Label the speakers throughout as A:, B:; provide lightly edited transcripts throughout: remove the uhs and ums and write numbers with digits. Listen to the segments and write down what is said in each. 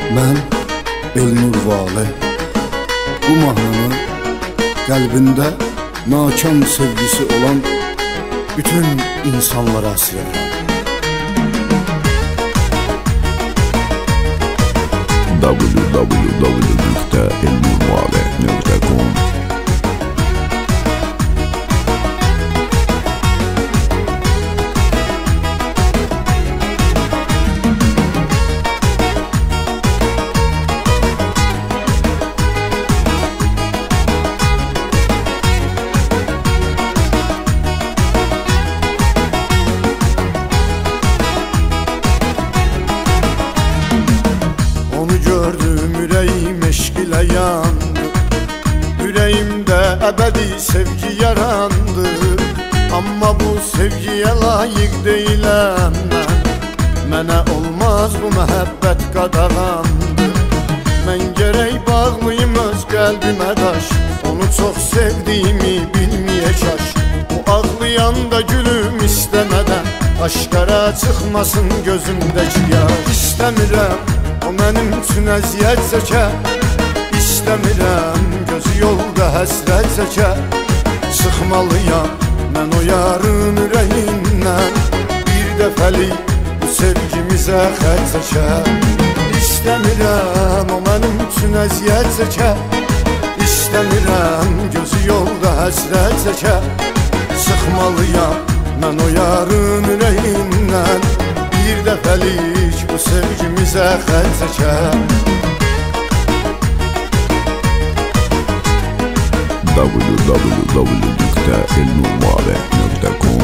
A: Mən Elnur Vale bu mahnını qəlbində nakam sevgisi olan bütün insanlara əsirəm.
B: www.elnurvale.com
A: Gördüm ürəyim eşq ilə yandı, ürəyimdə əbədi sevgi yarandı. Amma bu sevgiyə layiq deyiləm mən, mənə olmaz bu məhəbbət qadağandı. Mən gərək bağlıyım öz qəlbimə daş, onu çox sevdiyimi bilməyə kaş. Bu ağlayanda gülüm istəmədən, aşkara çıxmasın gözümdəki yaş. İstəmirəm o mənim üçün əziyyət çəkə, İstəmirəm gözü yolda həsrət çəkə. Çıxmalıyam mən o yarın ürəyindən, bir dəfəlik bu sevgimizə xət çəkə. İstəmirəm o mənim üçün əziyyət çəkə, İstəmirəm gözü yolda həsrət çəkə. Çıxmalıyam mən o yarın ürəyindən, bir dəfəlik bu sevgimizə xət çəkə.
B: www.elnurvale.com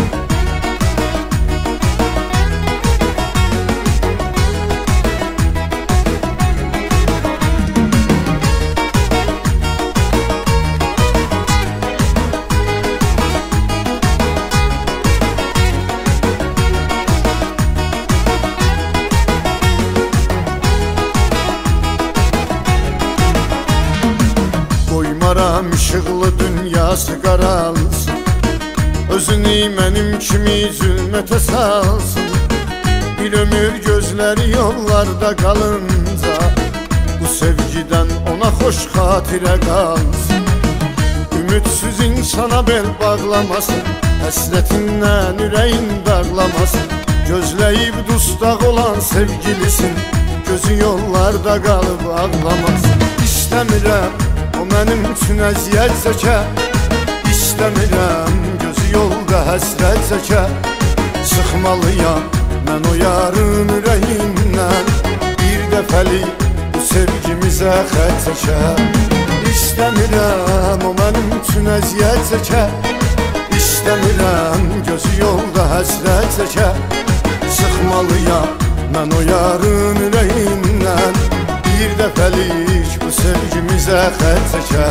A: Qoymaram işıqlı dünyası qaralsın, özünü mənim kimi zülmətə salsın. Bir ömür gözləri yollarda qalınca, bu sevgidən ona xoş xatirə qalsın. Ümidsiz insana bel bağlamasın, həsrətindən ürəyin dağlamasın. Gözləyib dustaq olan sevgilisin, gözü yollarda qalıb ağlamasın. İstəmirəm o mənim üçün əziyyət çəkə, İstəmirəm gözü yolda həsrət çəkə. Çıxmalıyam mən o yarın ürəyindən, bir dəfəlik bu sevgimizə xət çəkə. İstəmirəm o mənim üçün əziyyət çəkə, İstəmirəm gözü yolda həsrət çəkə. Çıxmalıyam mən o yarın ürəyindən, bir dəfəlik bu sevgimizə xət çəkə.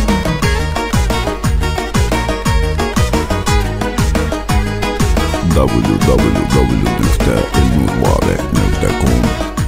B: www.elnurvale.com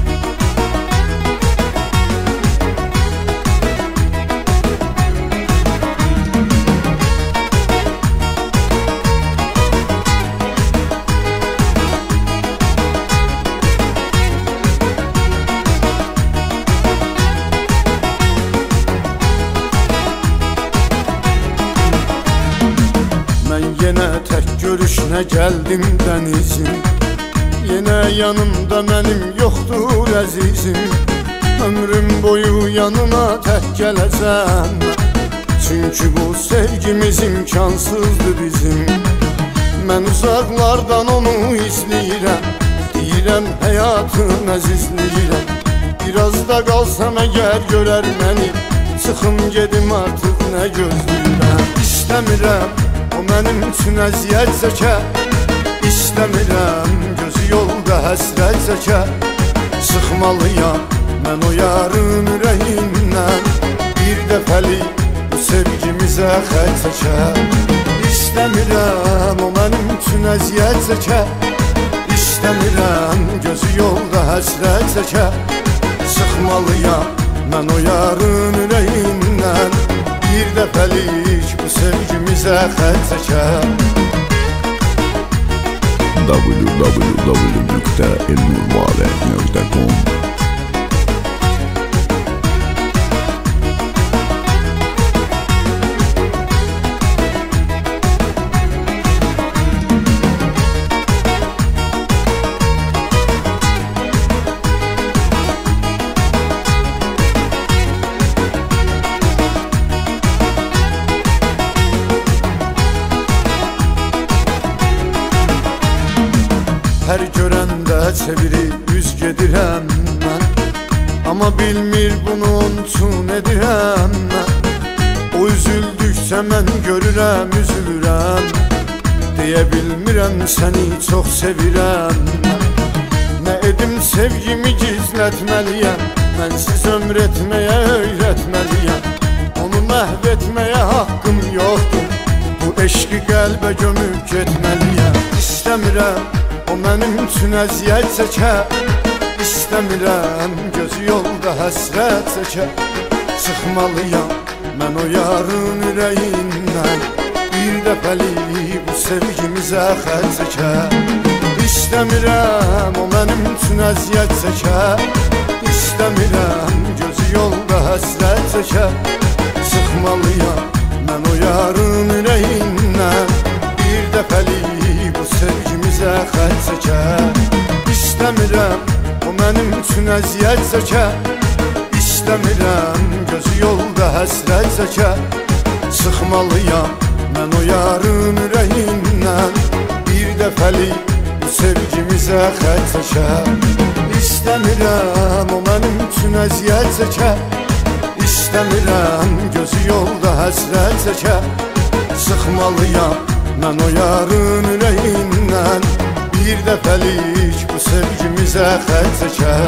A: Yenə tək görüşünə gəldim dənizim, yenə yanımda mənim yoxdur əzizim. Ömrüm boyu yanına tək gələcəm, çünki bu sevgimiz imkansızdır bizim. Mən uzaqlardan onu izləyirəm, deyirəm həyatın əzizləyirəm. Biraz da qalsam əgər görər məni, çıxım gedim artıq nə gözləyirəm. İstəmirəm o mənim üçün əziyyət çəkə, İstəmirəm gözü yolda həsrət çəkə. Çıxmalıyam mən o yarın ürəyindən, bir dəfəlik bu sevgimizə xət çəkə. İstəmirəm o mənim üçün əziyyət çəkə, İstəmirəm gözü yolda həsrət çəkə. Çıxmalıyam mən o yarın ürəyindən, bir dəfəlik bu sevgimizə xət çəkə.
B: www.elnurvale.com
A: Hər görəndə çevirib üz gedirəm mən, amma bilmir bunu onun üçün edirəm mən. O üzüldükcə mən görürəm, üzülürəm, deyə bilmirəm səni çox sevirəm mən. Nə edim sevgimi gizlətməliyəm, mənsiz ömr etməyə öyrətməliyəm. Onu məhv etməyə haqqım yoxdur, bu eşqi qəlbə gömüb getməliyəm. İstəmirəm o mənim üçün əziyyət çəkə, İstəmirəm gözü yolda həsrət çəkə. Çıxmalıyam mən o yarın ürəyindən, bir dəfəlik bu sevgimizə xərc çəkə. İstəmirəm o mənim üçün əziyyət çəkə, İstəmirəm gözü yolda həsrət çəkə. Çıxmalıyam mən o yarın ürəyindən, bir dəfəlik bu sevgimizə xərc çəkə. İstəmirəm o mənim üçün əziyyət çəkə, İstəmirəm gözü yolda həsrət çəkə. Çıxmalıyam mən o yarın ürəyindən, bir dəfəlik bu sevgimizə xərc çəkə. İstəmirəm o mənim üçün əziyyət çəkə, İstəmirəm gözü yolda həsrət çəkə. Çıxmalıyam mən o yarın ürəyindən, bir dəfəlik bu sevgimizə xərc çəkə.